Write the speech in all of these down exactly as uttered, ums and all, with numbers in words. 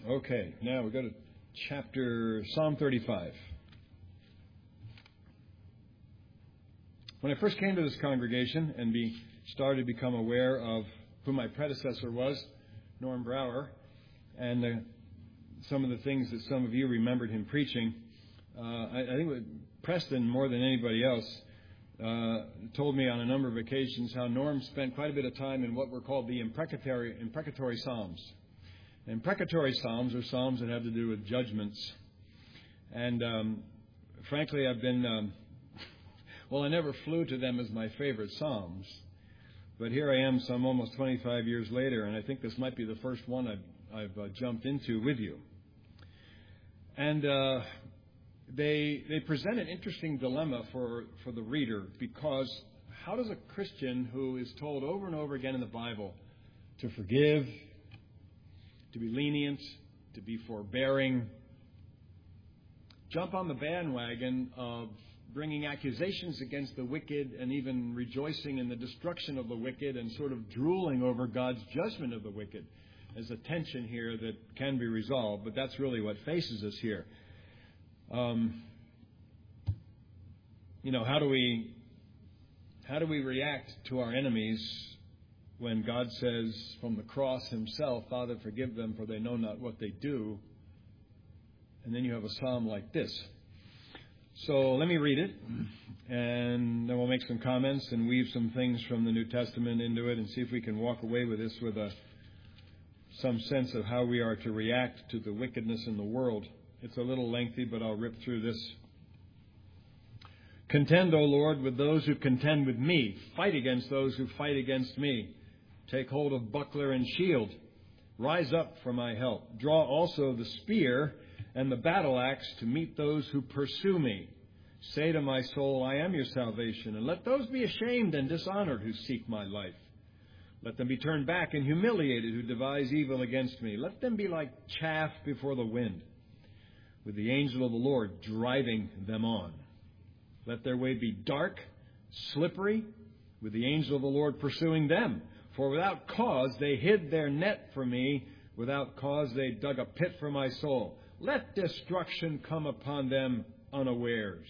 Okay, now we go to chapter Psalm thirty-five. When I first came to this congregation and be started to become aware of who my predecessor was, Norm Brower, and the, some of the things that some of you remembered him preaching, uh, I, I think what Preston, more than anybody else, uh, told me on a number of occasions how Norm spent quite a bit of time in what were called the imprecatory, imprecatory Psalms. Imprecatory Psalms are Psalms that have to do with judgments. And um, frankly, I've been... Um, Well, I never flew to them as my favorite Psalms, but here I am some almost twenty-five years later, and I think this might be the first one I've, I've uh, jumped into with you. And uh, they they present an interesting dilemma for, for the reader, because how does a Christian who is told over and over again in the Bible to forgive, to be lenient, to be forbearing, jump on the bandwagon of bringing accusations against the wicked and even rejoicing in the destruction of the wicked and sort of drooling over God's judgment of the wicked? There's a tension here that can be resolved, but that's really what faces us here. Um, you know, how do we how do we react to our enemies when God says from the cross himself, Father, forgive them, for they know not what they do? And then you have a psalm like this. So let me read it, and then we'll make some comments and weave some things from the New Testament into it and see if we can walk away with this with a, some sense of how we are to react to the wickedness in the world. It's a little lengthy, but I'll rip through this. Contend, O Lord, with those who contend with me. Fight against those who fight against me. Take hold of buckler and shield. Rise up for my help. Draw also the spear and the battle axe to meet those who pursue me. Say to my soul, I am your salvation, and let those be ashamed and dishonored who seek my life. Let them be turned back and humiliated who devise evil against me. Let them be like chaff before the wind, with the angel of the Lord driving them on. Let their way be dark, slippery, with the angel of the Lord pursuing them. For without cause they hid their net for me, without cause they dug a pit for my soul. Let destruction come upon them unawares,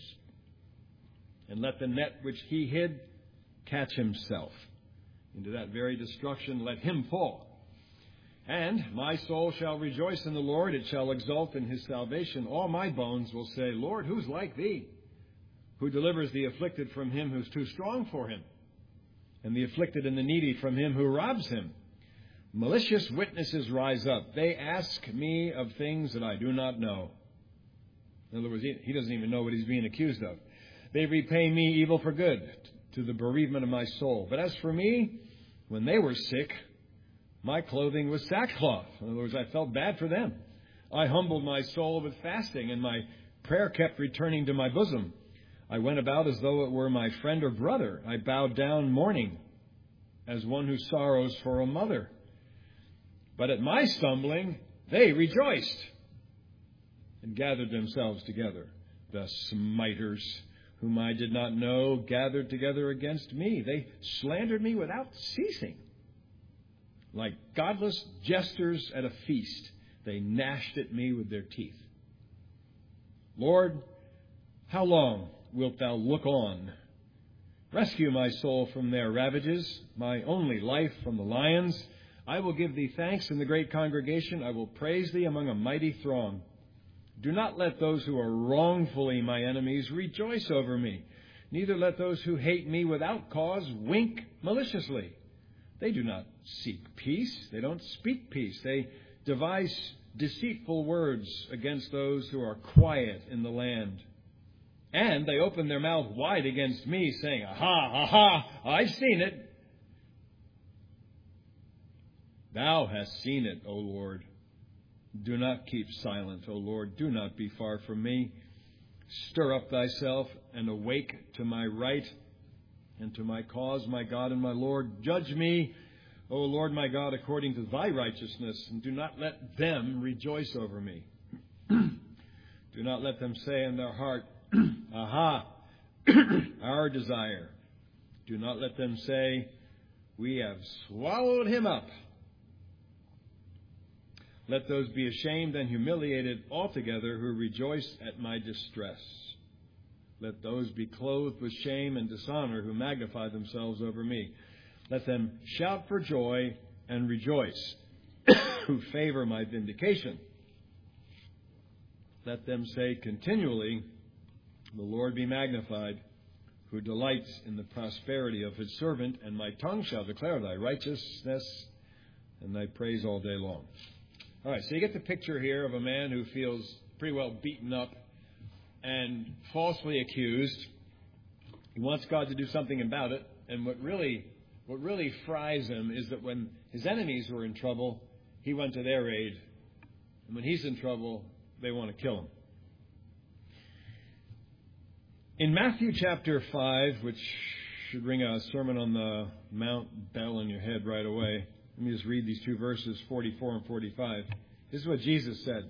and let the net which he hid catch himself. Into that very destruction let him fall. And my soul shall rejoice in the Lord, it shall exult in his salvation. All my bones will say, Lord, who's like thee? Who delivers the afflicted from him who's too strong for him, and the afflicted and the needy from him who robs him. Malicious witnesses rise up. They ask me of things that I do not know. In other words, he doesn't even know what he's being accused of. They repay me evil for good, to the bereavement of my soul. But as for me, when they were sick, my clothing was sackcloth. In other words, I felt bad for them. I humbled my soul with fasting, and my prayer kept returning to my bosom. I went about as though it were my friend or brother. I bowed down mourning, as one who sorrows for a mother. But at my stumbling, they rejoiced and gathered themselves together. The smiters, whom I did not know, gathered together against me. They slandered me without ceasing. Like godless jesters at a feast, they gnashed at me with their teeth. Lord, how long wilt thou look on? Rescue my soul from their ravages, my only life from the lions. I will give thee thanks in the great congregation. I will praise thee among a mighty throng. Do not let those who are wrongfully my enemies rejoice over me. Neither let those who hate me without cause wink maliciously. They do not seek peace. They don't speak peace. They devise deceitful words against those who are quiet in the land. And they open their mouth wide against me, saying, Aha, aha, I've seen it. Thou hast seen it, O Lord. Do not keep silent, O Lord. Do not be far from me. Stir up thyself and awake to my right and to my cause, my God and my Lord. Judge me, O Lord my God, according to thy righteousness, and do not let them rejoice over me. Do not let them say in their heart, Aha, our desire. Do not let them say, we have swallowed him up. Let those be ashamed and humiliated altogether who rejoice at my distress. Let those be clothed with shame and dishonor who magnify themselves over me. Let them shout for joy and rejoice who favor my vindication. Let them say continually, the Lord be magnified, who delights in the prosperity of his servant, and my tongue shall declare thy righteousness and thy praise all day long. All right, so you get the picture here of a man who feels pretty well beaten up and falsely accused. He wants God to do something about it, and what really, what really fries him is that when his enemies were in trouble, he went to their aid, and when he's in trouble, they want to kill him. In Matthew chapter five, which should ring a Sermon on the Mount bell in your head right away, let me just read these two verses, forty-four and forty-five. This is what Jesus said.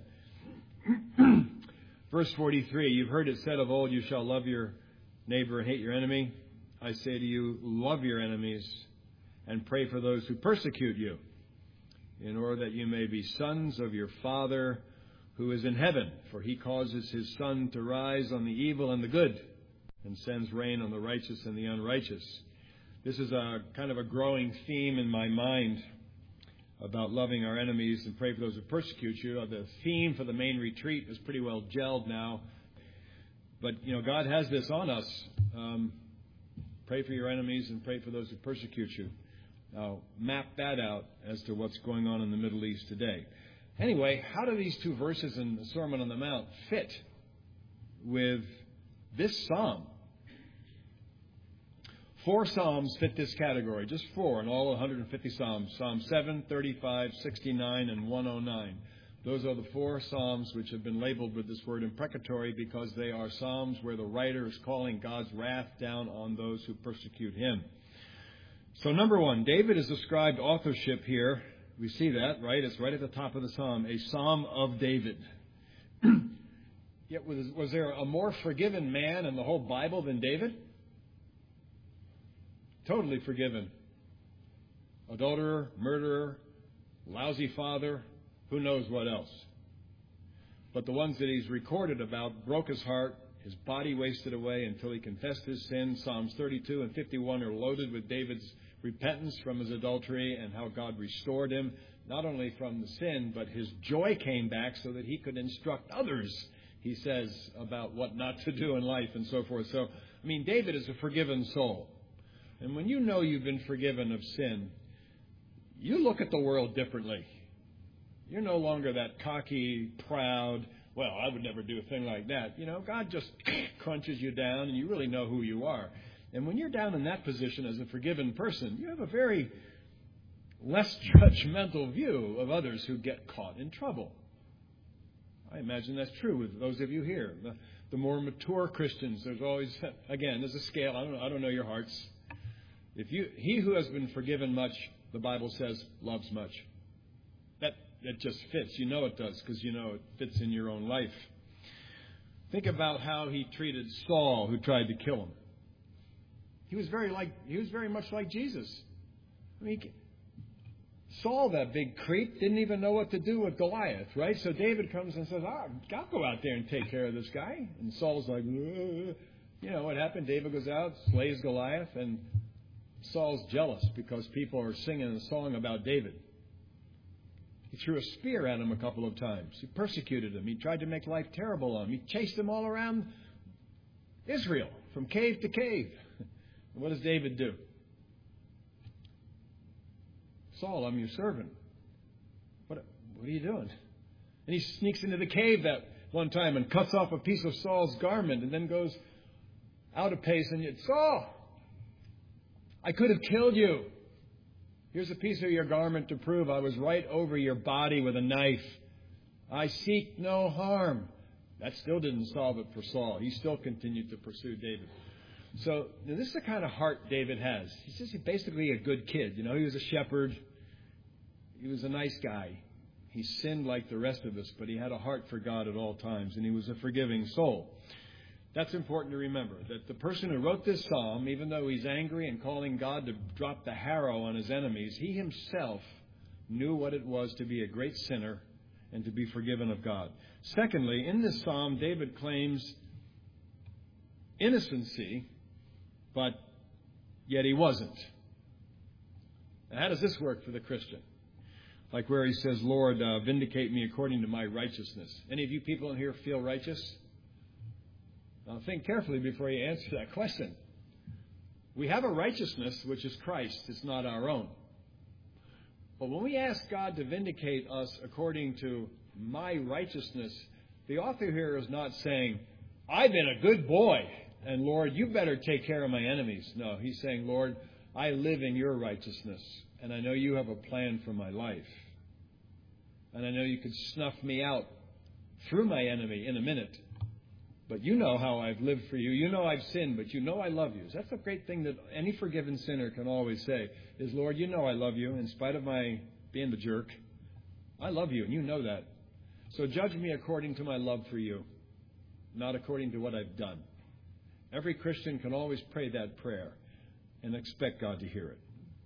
Verse forty-three, you've heard it said of old, you shall love your neighbor and hate your enemy. I say to you, love your enemies and pray for those who persecute you, in order that you may be sons of your Father who is in heaven. For he causes his sun to rise on the evil and the good, and sends rain on the righteous and the unrighteous. This is a kind of a growing theme in my mind about loving our enemies and pray for those who persecute you. The theme for the main retreat is pretty well gelled now. But, you know, God has this on us. Um, pray for your enemies and pray for those who persecute you. Now, map that out as to what's going on in the Middle East today. Anyway, how do these two verses in the Sermon on the Mount fit with this psalm? Four psalms fit this category, just four in all one hundred fifty psalms. Psalm seven, thirty-five, sixty-nine, and one oh nine. Those are the four psalms which have been labeled with this word imprecatory because they are psalms where the writer is calling God's wrath down on those who persecute him. So number one, David is ascribed authorship here. We see that, right? It's right at the top of the psalm, a psalm of David. Yet was, was there a more forgiven man in the whole Bible than David? Totally forgiven. Adulterer, murderer, lousy father, who knows what else. But the ones that he's recorded about broke his heart, his body wasted away until he confessed his sin. Psalms thirty-two and fifty-one are loaded with David's repentance from his adultery and how God restored him, not only from the sin, but his joy came back so that he could instruct others, he says, about what not to do in life and so forth. So, I mean, David is a forgiven soul. And when you know you've been forgiven of sin, you look at the world differently. You're no longer that cocky, proud, well, I would never do a thing like that. You know, God just crunches you down and you really know who you are. And when you're down in that position as a forgiven person, you have a very less judgmental view of others who get caught in trouble. I imagine that's true with those of you here. The, the more mature Christians, there's always, again, there's a scale. I don't, I don't know your hearts. If you, he who has been forgiven much, the Bible says, loves much. That, that just fits. You know it does because you know it fits in your own life. Think about how he treated Saul, who tried to kill him. He was very like he was very much like Jesus. I mean, Saul, that big creep, didn't even know what to do with Goliath, right? So David comes and says, "Ah, I'll go out there and take care of this guy." And Saul's like, Ugh. You know what happened? David goes out, slays Goliath, and Saul's jealous because people are singing a song about David. He threw a spear at him a couple of times. He persecuted him. He tried to make life terrible on him. He chased him all around Israel, from cave to cave. What does David do? Saul, I'm your servant. What, what are you doing? And he sneaks into the cave that one time and cuts off a piece of Saul's garment and then goes out of pace and yet, Saul, I could have killed you. Here's a piece of your garment to prove I was right over your body with a knife. I seek no harm. That still didn't solve it for Saul. He still continued to pursue David. So this is the kind of heart David has. He's just basically a good kid. You know, he was a shepherd. He was a nice guy. He sinned like the rest of us, but he had a heart for God at all times, and he was a forgiving soul. That's important to remember, that the person who wrote this psalm, even though he's angry and calling God to drop the harrow on his enemies, he himself knew what it was to be a great sinner and to be forgiven of God. Secondly, in this psalm, David claims innocency, but yet he wasn't. Now, how does this work for the Christian? Like where he says, Lord, uh, vindicate me according to my righteousness. Any of you people in here feel righteous? Now think carefully before you answer that question. We have a righteousness which is Christ. It's not our own. But when we ask God to vindicate us according to my righteousness, the author here is not saying, I've been a good boy, and Lord, you better take care of my enemies. No, he's saying, Lord, I live in your righteousness, and I know you have a plan for my life. And I know you could snuff me out through my enemy in a minute. But you know how I've lived for you. You know I've sinned, but you know I love you. That's a great thing that any forgiven sinner can always say, is, Lord, you know I love you in spite of my being the jerk. I love you, and you know that. So judge me according to my love for you, not according to what I've done. Every Christian can always pray that prayer and expect God to hear it.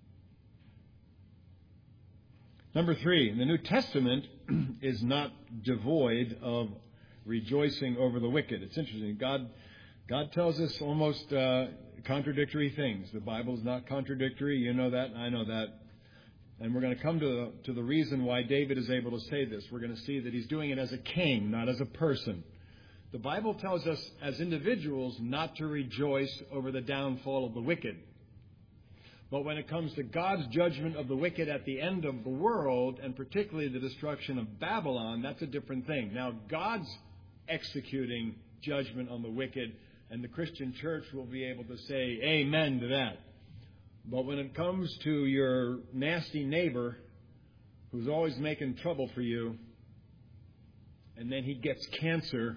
Number three, the New Testament is not devoid of rejoicing over the wicked. It's interesting. God, God tells us almost uh, contradictory things. The Bible is not contradictory. You know that. I know that. And we're going to come to the, to the reason why David is able to say this. We're going to see that he's doing it as a king, not as a person. The Bible tells us as individuals not to rejoice over the downfall of the wicked. But when it comes to God's judgment of the wicked at the end of the world, and particularly the destruction of Babylon, that's a different thing. Now, God's executing judgment on the wicked, and the Christian church will be able to say amen to that. But when it comes to your nasty neighbor who's always making trouble for you, and then he gets cancer,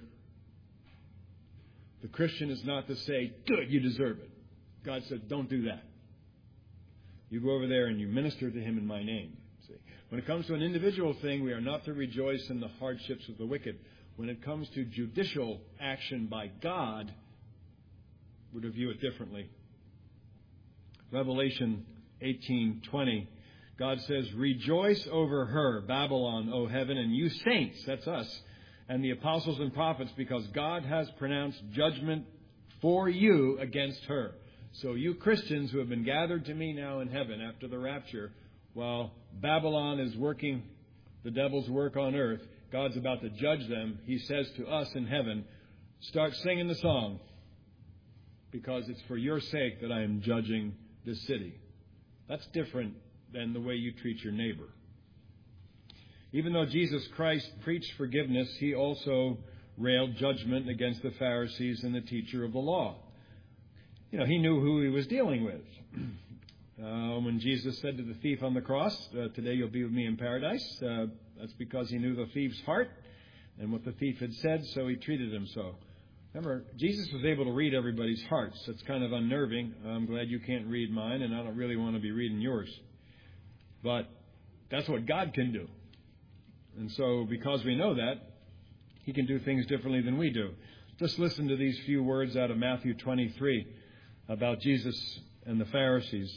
the Christian is not to say, good, you deserve it. God said, don't do that. You go over there and you minister to him in my name. See, when it comes to an individual thing, we are not to rejoice in the hardships of the wicked. When it comes to judicial action by God, we're to view it differently. Revelation eighteen twenty, God says, rejoice over her, Babylon, O heaven, and you saints, that's us, and the apostles and prophets, because God has pronounced judgment for you against her. So you Christians who have been gathered to me now in heaven after the rapture, while Babylon is working the devil's work on earth, God's about to judge them. He says to us in heaven, start singing the song, because it's for your sake that I am judging this city. That's different than the way you treat your neighbor. Even though Jesus Christ preached forgiveness, he also railed judgment against the Pharisees and the teacher of the law. You know, he knew who he was dealing with. Uh, when Jesus said to the thief on the cross, uh, today you'll be with me in paradise, uh, that's because he knew the thief's heart and what the thief had said, so he treated him so. Remember, Jesus was able to read everybody's hearts. That's kind of unnerving. I'm glad you can't read mine, and I don't really want to be reading yours. But that's what God can do. And so because we know that, he can do things differently than we do. Just listen to these few words out of Matthew twenty-three about Jesus and the Pharisees.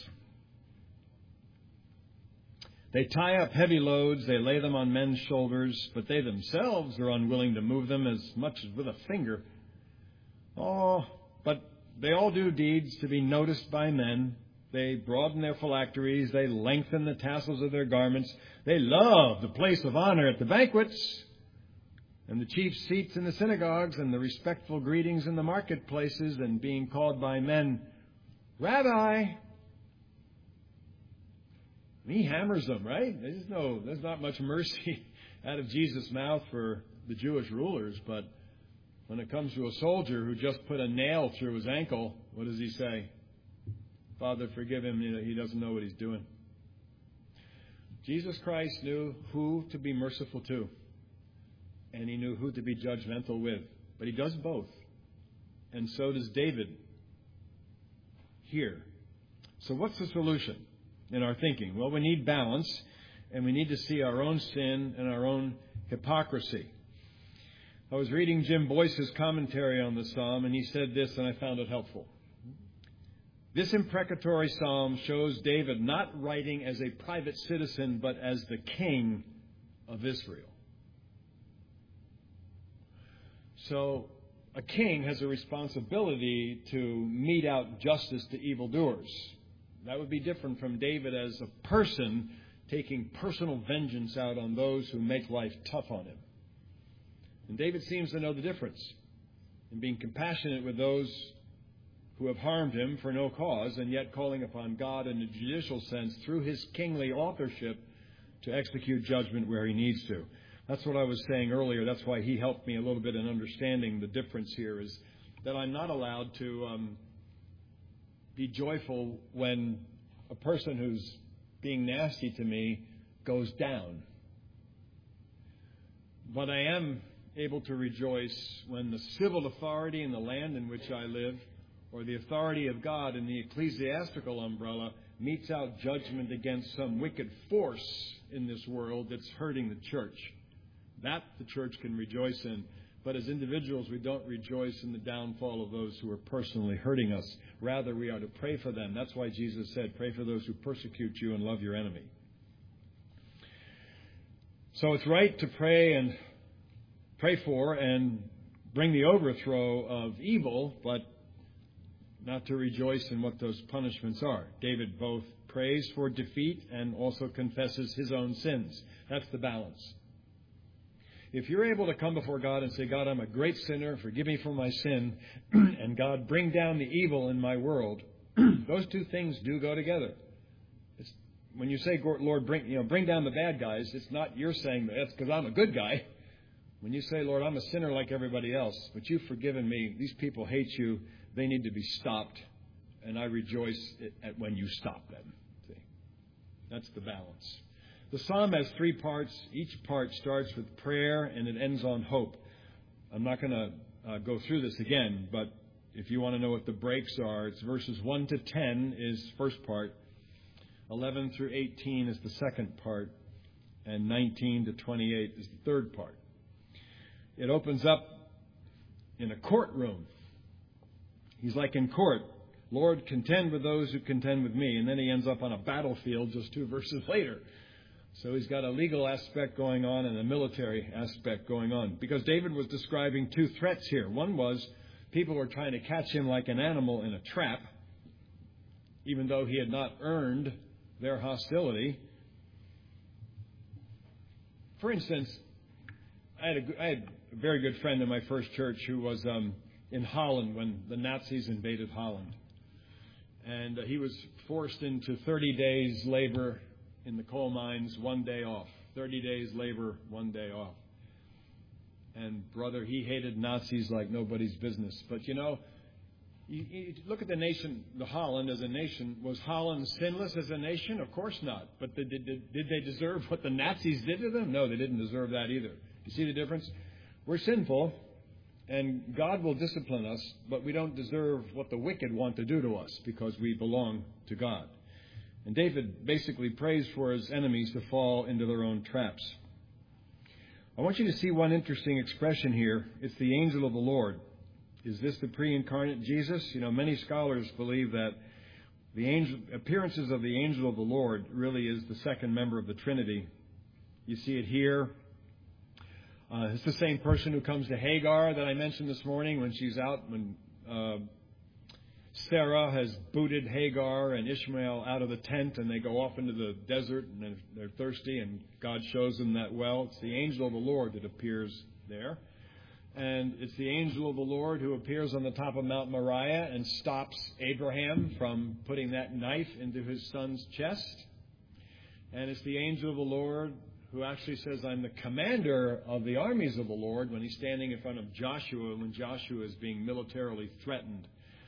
They tie up heavy loads, they lay them on men's shoulders, but they themselves are unwilling to move them as much as with a finger. Oh, but they all do deeds to be noticed by men. They broaden their phylacteries, they lengthen the tassels of their garments. They love the place of honor at the banquets, and the chief seats in the synagogues, and the respectful greetings in the marketplaces, and being called by men, Rabbi. He hammers them, right? There's no, there's not much mercy out of Jesus' mouth for the Jewish rulers, but when it comes to a soldier who just put a nail through his ankle, what does he say? Father, forgive him, he doesn't know what he's doing. Jesus Christ knew who to be merciful to, and he knew who to be judgmental with. But he does both. And so does David here. So what's the solution in our thinking? Well, we need balance, and we need to see our own sin and our own hypocrisy. I was reading Jim Boyce's commentary on the psalm, and he said this, and I found it helpful. This imprecatory psalm shows David not writing as a private citizen, but as the king of Israel. So a king has a responsibility to mete out justice to evildoers. That would be different from David as a person taking personal vengeance out on those who make life tough on him. And David seems to know the difference in being compassionate with those who have harmed him for no cause, and yet calling upon God in a judicial sense through his kingly authorship to execute judgment where he needs to. That's what I was saying earlier. That's why he helped me a little bit in understanding the difference here, is that I'm not allowed to um, be joyful when a person who's being nasty to me goes down. But I am able to rejoice when the civil authority in the land in which I live, or the authority of God in the ecclesiastical umbrella, metes out judgment against some wicked force in this world that's hurting the church. That the church can rejoice in. But as individuals, we don't rejoice in the downfall of those who are personally hurting us. Rather, we are to pray for them. That's why Jesus said, pray for those who persecute you and love your enemy. So it's right to pray and pray for and bring the overthrow of evil, but not to rejoice in what those punishments are. David both prays for defeat and also confesses his own sins. That's the balance. If you're able to come before God and say, God, I'm a great sinner, forgive me for my sin, and God, bring down the evil in my world, those two things do go together. It's, when you say, Lord, bring, you know, bring down the bad guys, it's not you're saying that's because I'm a good guy. When you say, Lord, I'm a sinner like everybody else, but you've forgiven me, these people hate you, they need to be stopped, and I rejoice at when you stop them. See? That's the balance. The psalm has three parts. Each part starts with prayer and it ends on hope. I'm not going to uh, go through this again, but if you want to know what the breaks are, it's verses one to ten is first part, eleven through eighteen is the second part, and nineteen to twenty-eight is the third part. It opens up in a courtroom. He's like in court. Lord, contend with those who contend with me. And then he ends up on a battlefield just two verses later. So he's got a legal aspect going on and a military aspect going on. Because David was describing two threats here. One was people were trying to catch him like an animal in a trap, even though he had not earned their hostility. For instance, I had a, I had a very good friend in my first church who was um, in Holland when the Nazis invaded Holland. And uh, he was forced into thirty days labor in the coal mines, one day off. thirty days labor, one day off. And brother, he hated Nazis like nobody's business. But you know, you, you look at the nation, the Holland as a nation. Was Holland sinless as a nation? Of course not. But did, did, did they deserve what the Nazis did to them? No, they didn't deserve that either. You see the difference? We're sinful, and God will discipline us, but we don't deserve what the wicked want to do to us because we belong to God. And David basically prays for his enemies to fall into their own traps. I want you to see one interesting expression here. It's the angel of the Lord. Is this the pre-incarnate Jesus? You know, many scholars believe that the angel, appearances of the angel of the Lord really is the second member of the Trinity. You see it here. Uh, it's the same person who comes to Hagar that I mentioned this morning when she's out, when uh, Sarah has booted Hagar and Ishmael out of the tent, and they go off into the desert, and they're, they're thirsty, and God shows them that well. It's the angel of the Lord that appears there. And it's the angel of the Lord who appears on the top of Mount Moriah and stops Abraham from putting that knife into his son's chest. And it's the angel of the Lord who actually says, I'm the commander of the armies of the Lord, when he's standing in front of Joshua, when Joshua is being militarily threatened.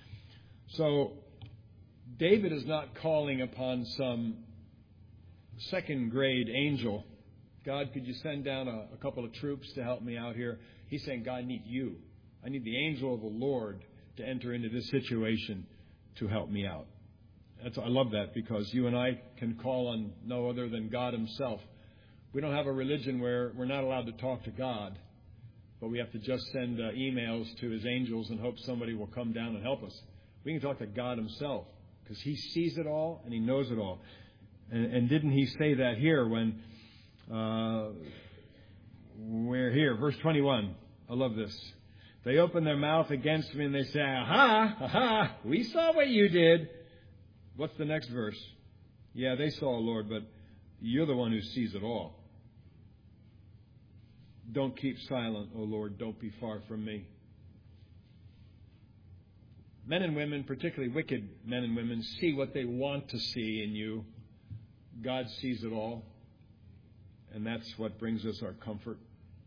So David is not calling upon some second-grade angel. God, could you send down a, a couple of troops to help me out here? He's saying, God, I need you. I need the angel of the Lord to enter into this situation to help me out. That's, I love that, because you and I can call on no other than God himself. We don't have a religion where we're not allowed to talk to God, but we have to just send uh, emails to his angels and hope somebody will come down and help us. We can talk to God himself because he sees it all and he knows it all. And, and didn't he say that here when uh, we're here? Verse twenty-one. I love this. They open their mouth against me and they say, aha, aha, we saw what you did. What's the next verse? Yeah, they saw, Lord, but you're the one who sees it all. Don't keep silent, O Lord. Don't be far from me. Men and women, particularly wicked men and women, see what they want to see in you. God sees it all. And that's what brings us our comfort.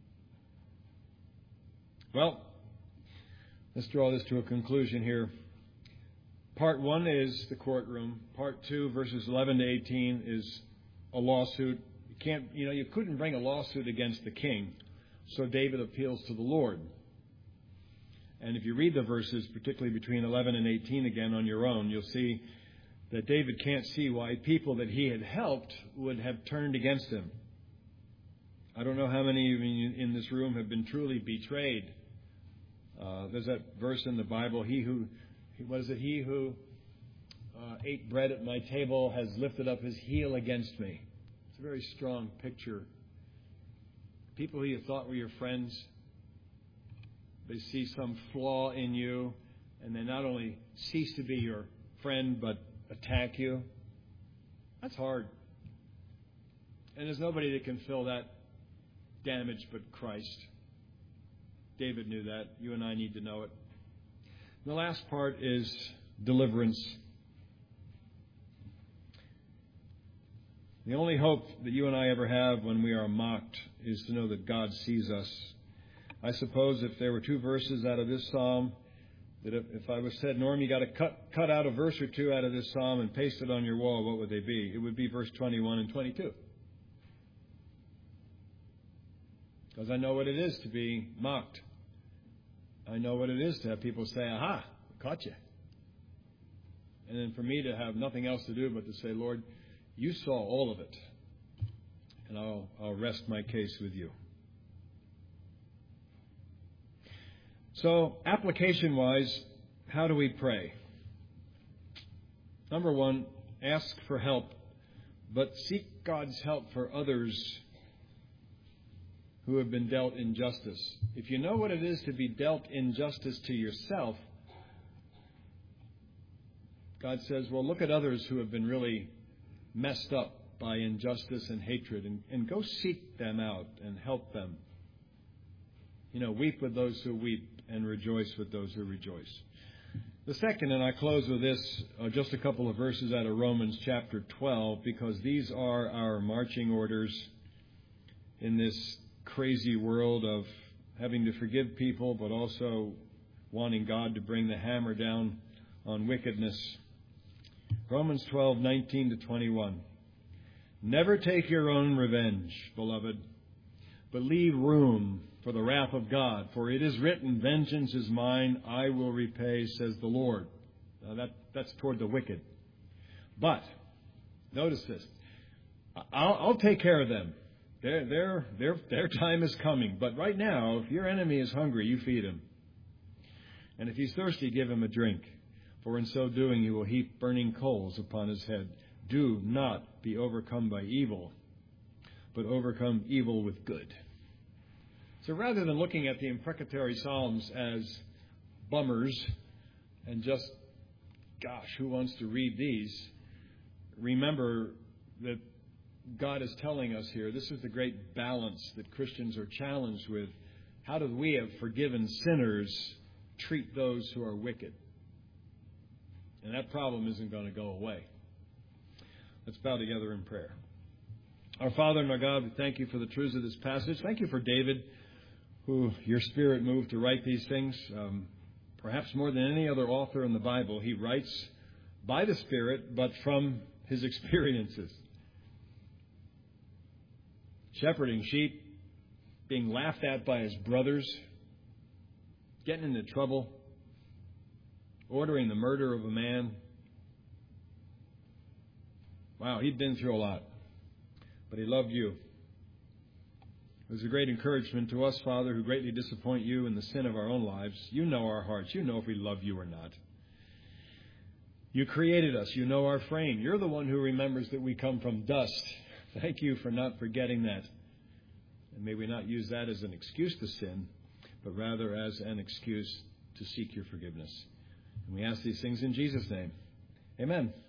Well, let's draw this to a conclusion here. Part one is the courtroom. Part two, verses eleven to eighteen, is a lawsuit. You can't, you know, you couldn't bring a lawsuit against the king, so David appeals to the Lord. And if you read the verses, particularly between eleven and eighteen again on your own, you'll see that David can't see why people that he had helped would have turned against him. I don't know how many of you in this room have been truly betrayed. Uh, there's that verse in the Bible, he who, what is it, he who uh, ate bread at my table has lifted up his heel against me. It's a very strong picture. People who you thought were your friends, they see some flaw in you, and they not only cease to be your friend, but attack you. That's hard. And there's nobody that can fill that damage but Christ. David knew that. You and I need to know it. The last part is deliverance. The only hope that you and I ever have when we are mocked is to know that God sees us. I suppose if there were two verses out of this psalm, that if, if I was said, Norm, you got to cut cut out a verse or two out of this psalm and paste it on your wall, what would they be? It would be verse twenty-one and twenty-two. Because I know what it is to be mocked. I know what it is to have people say, aha, caught you. And then for me to have nothing else to do but to say, Lord, you saw all of it. And I'll, I'll rest my case with you. So, application-wise, how do we pray? Number one, ask for help, but seek God's help for others who have been dealt injustice. If you know what it is to be dealt injustice to yourself, God says, well, look at others who have been really messed up by injustice and hatred, and, and go seek them out and help them. You know, weep with those who weep and rejoice with those who rejoice. The second, and I close with this, uh, just a couple of verses out of Romans chapter twelve, because these are our marching orders in this crazy world of having to forgive people, but also wanting God to bring the hammer down on wickedness. Romans twelve, nineteen to twenty-one. Never take your own revenge, beloved, but leave room for the wrath of God. For it is written, vengeance is mine, I will repay, says the Lord. Now that, that's toward the wicked. But, notice this, I'll, I'll take care of them. Their, their, their, their time is coming. But right now, if your enemy is hungry, you feed him. And if he's thirsty, give him a drink. For in so doing, you will heap burning coals upon his head. Do not be overcome by evil, but overcome evil with good. So rather than looking at the imprecatory Psalms as bummers and just, gosh, who wants to read these? Remember that God is telling us here, this is the great balance that Christians are challenged with. How do we, have forgiven sinners, treat those who are wicked? And that problem isn't going to go away. Let's bow together in prayer. Our Father and our God, we thank you for the truths of this passage. Thank you for David, who your Spirit moved to write these things. Um, perhaps more than any other author in the Bible, he writes by the Spirit, but from his experiences. Shepherding sheep, being laughed at by his brothers, getting into trouble, ordering the murder of a man. Wow, he'd been through a lot, but he loved you. It was a great encouragement to us, Father, who greatly disappoint you in the sin of our own lives. You know our hearts. You know if we love you or not. You created us. You know our frame. You're the one who remembers that we come from dust. Thank you for not forgetting that. And may we not use that as an excuse to sin, but rather as an excuse to seek your forgiveness. And we ask these things in Jesus' name. Amen.